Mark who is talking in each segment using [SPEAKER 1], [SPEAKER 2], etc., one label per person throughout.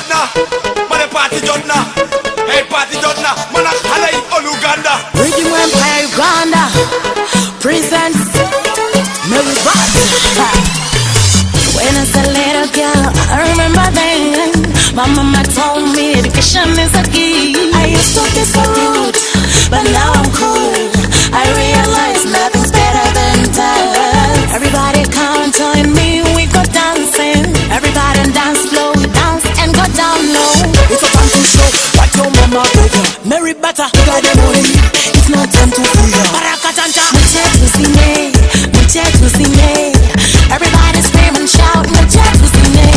[SPEAKER 1] jodna, man a party jodna. Hey party jodna, man a halay all Uganda.
[SPEAKER 2] Rhythm Empire Uganda presents Mary Bot. When I was a little girl, I remember then my mama told me education is a key. I used to be so rude, but now I'm cool. I realize nothing's better than dance. Everybody come join me, we go dancing. Everybody dance slow, dance and go down low.
[SPEAKER 3] It's a time to show what your mama told you. Mary Butter, you got the money. It's not time to free her.
[SPEAKER 2] Barakatanta, muchetusine, muchetusine. Everybody scream and shout, muchetusine.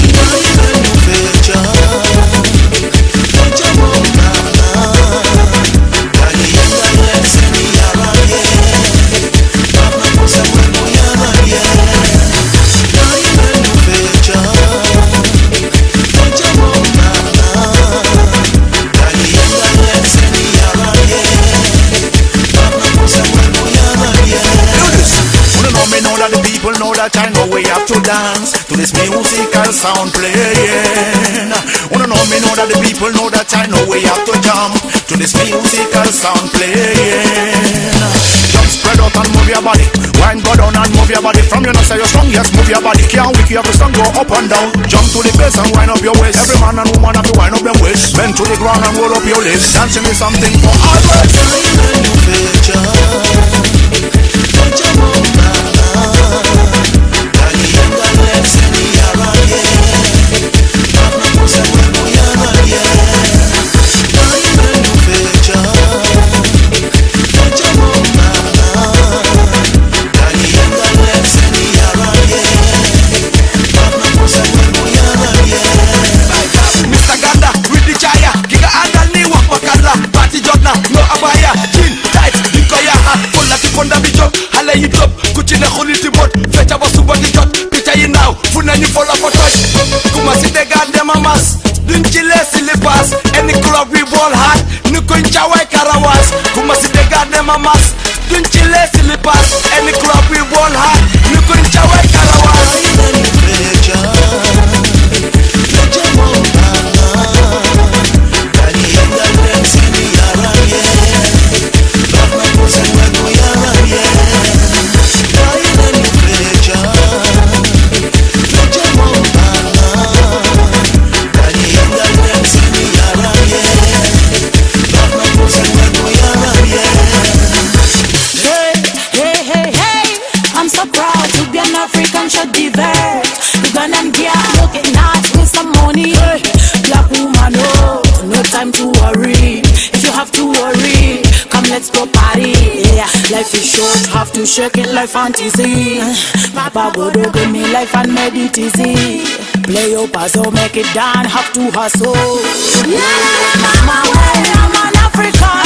[SPEAKER 1] I know we have to dance to this musical sound playing. Wanna know me know that the people know that I know we have to jump to this musical sound playing. Jump, spread out and move your body. Wine, go down and move your body. From you know say you're strong, yes, move your body. Can't weak, you have to stand, go up and down. Jump to the bass and wind up your waist. Every man and woman have to wind up their waist. Bend to the ground and roll up your lips. Dancing is something for always. Any club we ball hard, nu ko njawai karawas. Kuma si de garde mamas, dun chile silipas. Any club we ball hard, nu ko njawai karawas.
[SPEAKER 2] Life is short, have to shake it like fantasy. Papa go do give me life and made it easy. Play your puzzle, make it done, have to hustle. Mama, I'm an African.